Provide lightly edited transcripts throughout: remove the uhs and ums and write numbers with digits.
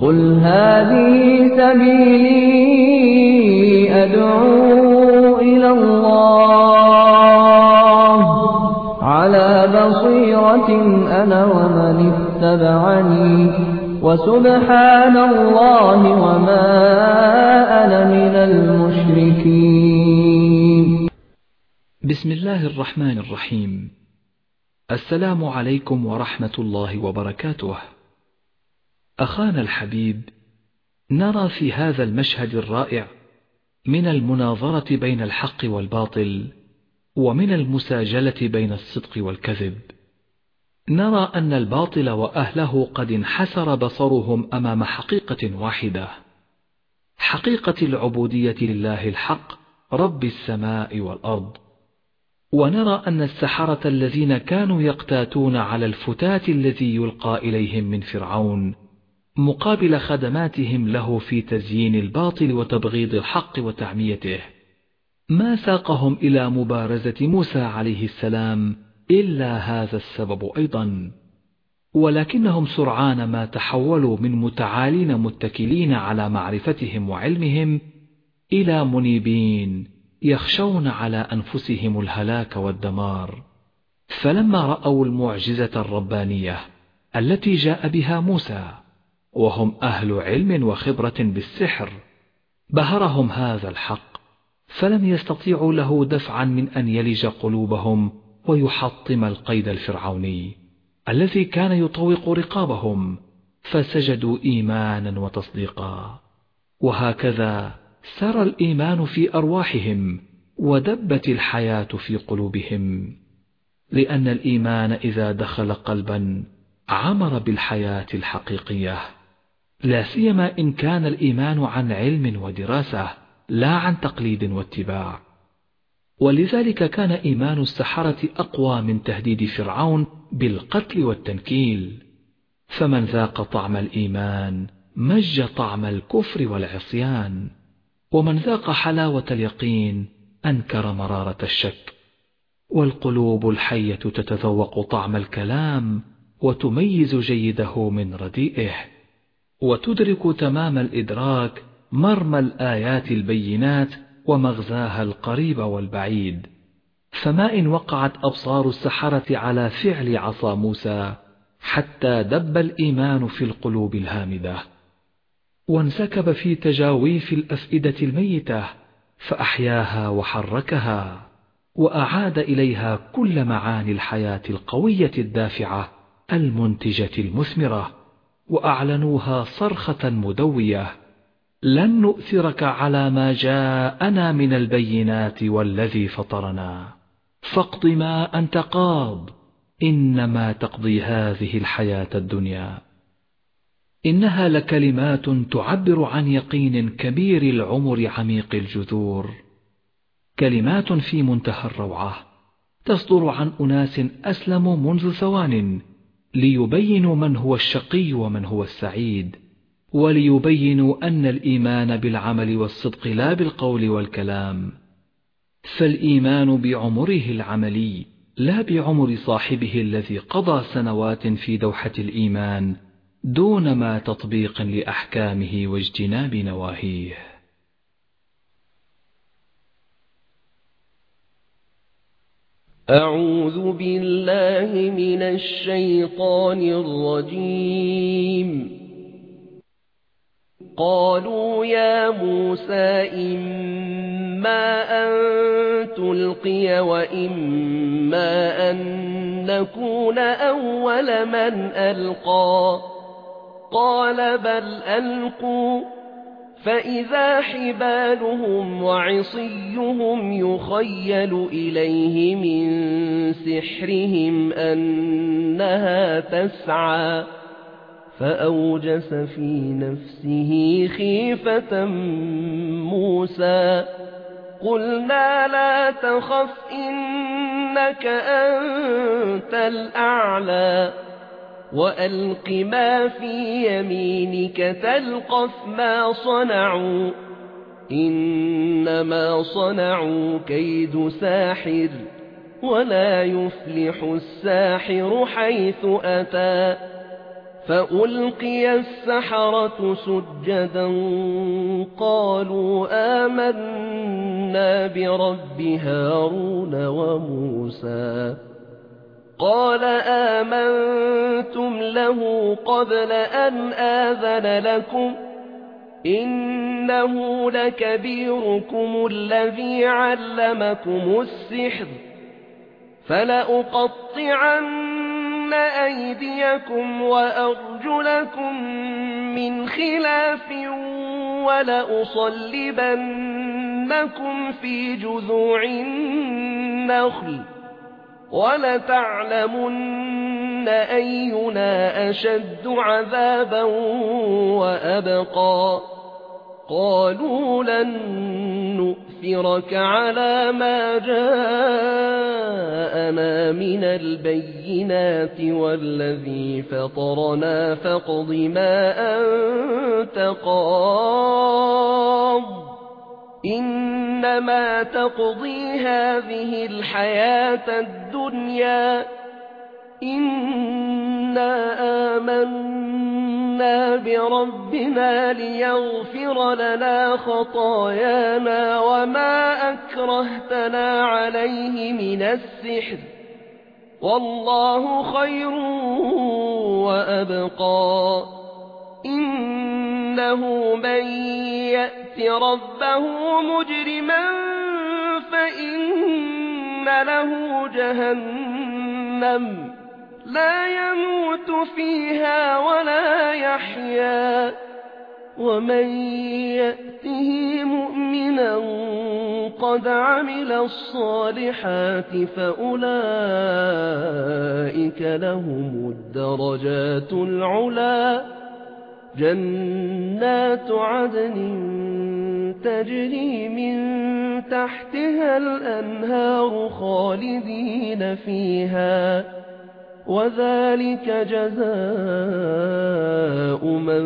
قل هذه سبيلي أدعو إلى الله على بصيرة أنا ومن اتبعني وسبحان الله وما أنا من المشركين. بسم الله الرحمن الرحيم. السلام عليكم ورحمة الله وبركاته. أخانا الحبيب، نرى في هذا المشهد الرائع من المناظرة بين الحق والباطل ومن المساجلة بين الصدق والكذب، نرى أن الباطل وأهله قد انحسر بصرهم أمام حقيقة واحدة، حقيقة العبودية لله الحق رب السماء والأرض. ونرى أن السحرة الذين كانوا يقتاتون على الفتات الذي يلقى إليهم من فرعون مقابل خدماتهم له في تزيين الباطل وتبغيض الحق وتعميته، ما ساقهم إلى مبارزة موسى عليه السلام إلا هذا السبب أيضا. ولكنهم سرعان ما تحولوا من متعالين متكلين على معرفتهم وعلمهم إلى منيبين يخشون على أنفسهم الهلاك والدمار. فلما رأوا المعجزة الربانية التي جاء بها موسى وهم أهل علم وخبرة بالسحر، بهرهم هذا الحق، فلم يستطيعوا له دفعا من أن يلج قلوبهم ويحطم القيد الفرعوني الذي كان يطوق رقابهم، فسجدوا إيمانا وتصديقا. وهكذا سرى الإيمان في أرواحهم ودبت الحياة في قلوبهم، لأن الإيمان إذا دخل قلبا عمر بالحياة الحقيقية، لا سيما إن كان الإيمان عن علم ودراسة لا عن تقليد واتباع. ولذلك كان إيمان السحرة أقوى من تهديد فرعون بالقتل والتنكيل، فمن ذاق طعم الإيمان مج طعم الكفر والعصيان، ومن ذاق حلاوة اليقين أنكر مرارة الشك. والقلوب الحية تتذوق طعم الكلام وتميز جيده من رديئه، وتدرك تمام الإدراك مرمى الآيات البينات ومغزاها القريب والبعيد. فما إن وقعت أبصار السحرة على فعل عصا موسى حتى دب الإيمان في القلوب الهامدة، وانسكب في تجاويف الأفئدة الميتة، فأحياها وحركها وأعاد إليها كل معاني الحياة القوية الدافعة المنتجة المثمرة، وأعلنوها صرخة مدوية: لن نؤثرك على ما جاءنا من البينات والذي فطرنا، فاقض ما أنت قاض، إنما تقضي هذه الحياة الدنيا. إنها لكلمات تعبر عن يقين كبير العمر عميق الجذور، كلمات في منتهى الروعة، تصدر عن أناس أسلموا منذ ثوان ليبينوا من هو الشقي ومن هو السعيد، وليبينوا أن الإيمان بالعمل والصدق لا بالقول والكلام، فالإيمان بعمره العملي لا بعمر صاحبه الذي قضى سنوات في دوحة الإيمان دون ما تطبيق لأحكامه واجتناب نواهيه. أعوذ بالله من الشيطان الرجيم. قالوا يا موسى إما أن تلقي وإما أن نكون أول من ألقى، قال بل ألقوا، فإذا حبالهم وعصيهم يخيل إليه من سحرهم أنها تسعى، فأوجس في نفسه خيفة موسى. قلنا لا تخف إنك أنت الأعلى، وألق ما في يمينك تلقف ما صنعوا، إنما صنعوا كيد ساحر، ولا يفلح الساحر حيث أتى. فألقي السحرة سجدا قالوا آمنا برب هارون وموسى قال آمنتم له قبل أن آذن لكم إنه لكبيركم الذي علمكم السحر فلأقطعن أيديكم وأرجلكم من خلاف ولأصلبنكم في جذوع النخل ولتعلمن أينا أشد عذابا وأبقى قالوا لن نؤثرك على ما جاءنا من البينات والذي فطرنا فاقض ما أنت قاض إنما تقضي هذه الحياة الدنيا إنا آمنا بربنا ليغفر لنا خطايانا وما أكرهتنا عليه من السحر والله خير وأبقى إنه من يأت ربه مجرما فإن له جهنم لا يموت فيها ولا يحيا ومن يأته مؤمنا قد عمل الصالحات فأولئك لهم الدرجات العلى جنات عدن تجري من تحتها الأنهار خالدين فيها وذلك جزاء من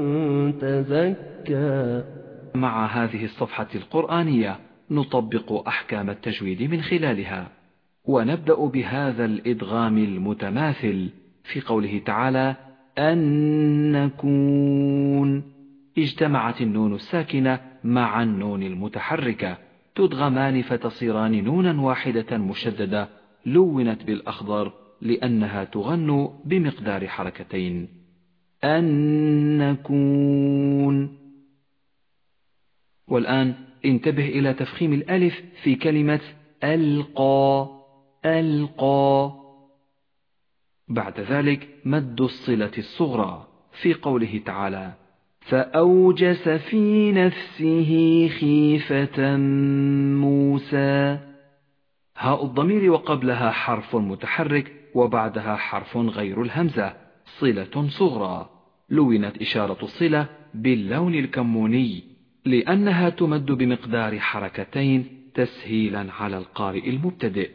تزكى. مع هذه الصفحة القرآنية نطبق أحكام التجويد من خلالها، ونبدأ بهذا الإدغام المتماثل في قوله تعالى أن نكون. اجتمعت النون الساكنة مع النون المتحركة تدغمان فتصيران نونا واحدة مشددة لونت بالأخضر لأنها تغن بمقدار حركتين. أن نكون. والآن انتبه إلى تفخيم الألف في كلمة ألقى. ألقى. بعد ذلك مد الصلة الصغرى في قوله تعالى فأوجس في نفسه خيفة موسى. هاء الضمير وقبلها حرف متحرك وبعدها حرف غير الهمزة صلة صغرى لونت إشارة الصلة باللون الكموني لأنها تمد بمقدار حركتين تسهيلا على القارئ المبتدئ.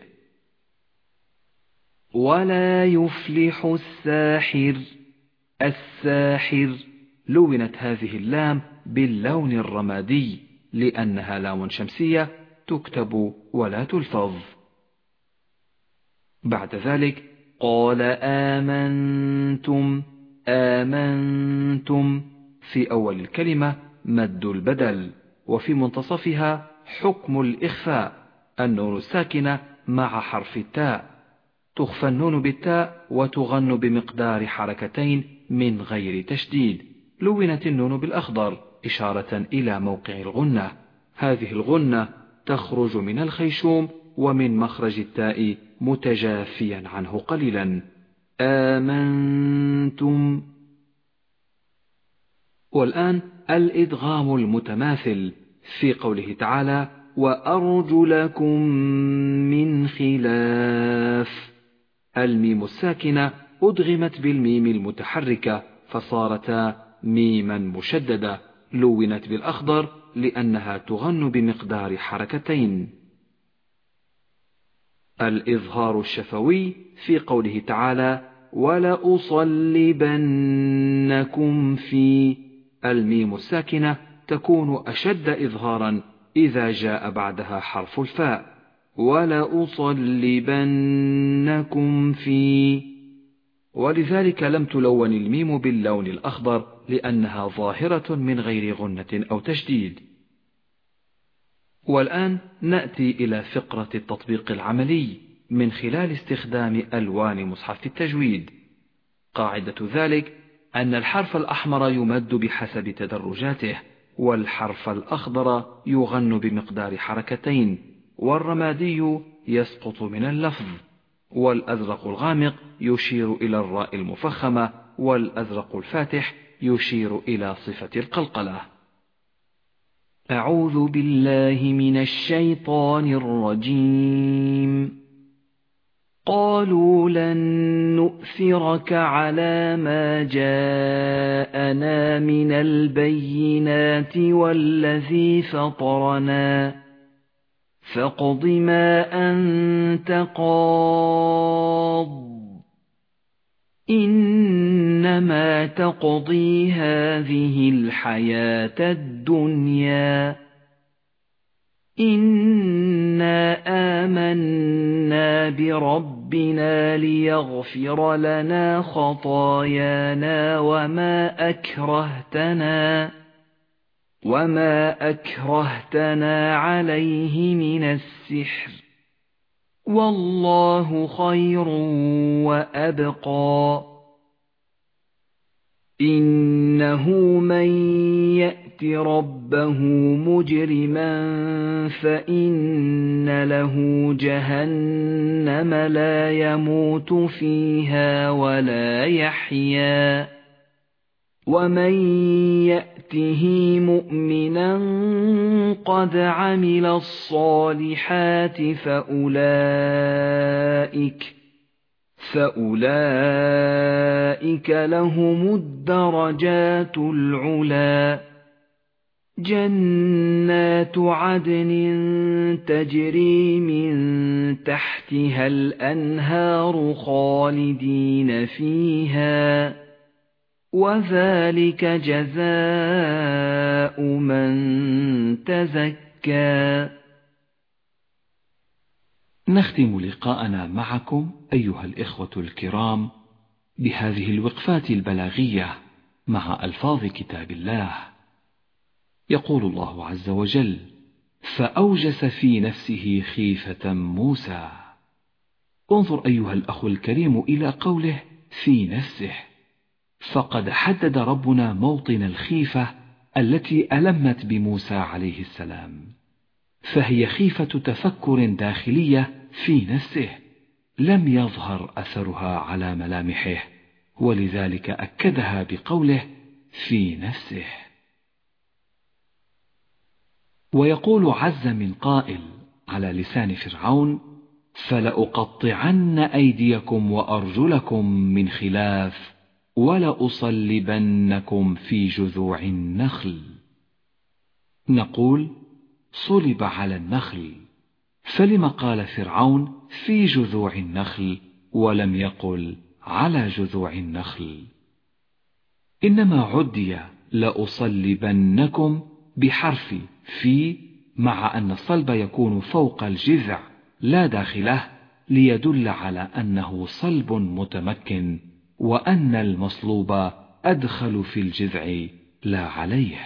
ولا يفلح الساحر. الساحر لونت هذه اللام باللون الرمادي لأنها لام شمسية تكتب ولا تلفظ. بعد ذلك قال آمنتم. آمنتم في أول الكلمة مد البدل وفي منتصفها حكم الإخفاء النون الساكنة مع حرف التاء تخفى النون بالتاء وتغن بمقدار حركتين من غير تشديد لونت النون بالأخضر إشارة إلى موقع الغنة. هذه الغنة تخرج من الخيشوم ومن مخرج التاء متجافيا عنه قليلا. آمنتم. والآن الإدغام المتماثل في قوله تعالى وأرجلكم من خلاف. الميم الساكنة أدغمت بالميم المتحركة فصارتا ميما مشددة لونت بالأخضر لأنها تغن بمقدار حركتين. الإظهار الشفوي في قوله تعالى ولأصلبنكم في. الميم الساكنة تكون أشد إظهارا إذا جاء بعدها حرف الفاء. ولأصلبنكم في. ولذلك لم تلون الميم باللون الأخضر لأنها ظاهرة من غير غنة أو تشديد. والآن نأتي إلى فقرة التطبيق العملي من خلال استخدام ألوان مصحف التجويد. قاعدة ذلك أن الحرف الأحمر يمد بحسب تدرجاته، والحرف الأخضر يغن بمقدار حركتين، والرمادي يسقط من اللفظ، والأزرق الغامق يشير إلى الراء المفخمة، والأزرق الفاتح يشير إلى صفة القلقلة. أعوذ بالله من الشيطان الرجيم. قالوا لن نؤثرك على ما جاءنا من البينات والذي فطرنا فاقض ما أنت قاض إنما تقضي هذه الحياة الدنيا إنا آمنا بربنا ليغفر لنا خطايانا وما أكرهتنا عليه من السحر والله خير وأبقى. إنه من يأت ربه مجرما فإن له جهنم لا يموت فيها ولا يحيا ومن يأته مؤمنا قد عمل الصالحات فأولئك لهم الدرجات العلى جنات عدن تجري من تحتها الأنهار خالدين فيها وذلك جزاء من تزكى. نختم لقاءنا معكم أيها الإخوة الكرام بهذه الوقفات البلاغية مع ألفاظ كتاب الله. يقول الله عز وجل: فأوجس في نفسه خيفة موسى. انظر أيها الأخ الكريم إلى قوله في نفسه، فقد حدد ربنا موطن الخيفة التي ألمت بموسى عليه السلام، فهي خيفة تفكر داخلية في نفسه لم يظهر أثرها على ملامحه، ولذلك أكدها بقوله في نفسه. ويقول عز من قائل على لسان فرعون: فلأقطعن أيديكم وأرجلكم من خلاف ولأصلبنكم في جذوع النخل. نقول صلب على النخل، فلما قال فرعون في جذوع النخل ولم يقل على جذوع النخل؟ إنما عدي لأصلبنكم بحرف في، مع أن الصلب يكون فوق الجذع لا داخله، ليدل على أنه صلب متمكن، وأن المصلوب أدخل في الجذع لا عليه.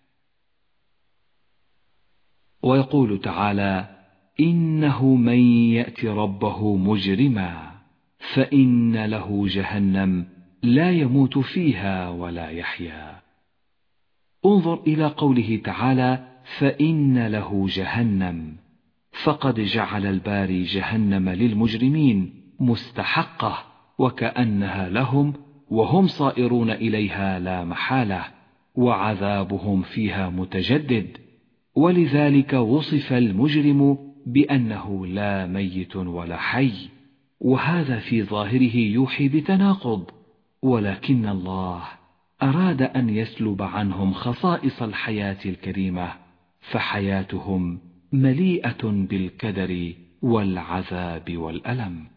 ويقول تعالى: إنه من يأت ربه مجرما فإن له جهنم لا يموت فيها ولا يحيا. انظر إلى قوله تعالى: فإن له جهنم، فقد جعل الباري جهنم للمجرمين مستحقة، وكأنها لهم وهم صائرون إليها لا محالة، وعذابهم فيها متجدد، ولذلك وصف المجرم بأنه لا ميت ولا حي، وهذا في ظاهره يوحي بتناقض، ولكن الله أراد أن يسلب عنهم خصائص الحياة الكريمة، فحياتهم مليئة بالكدر والعذاب والألم.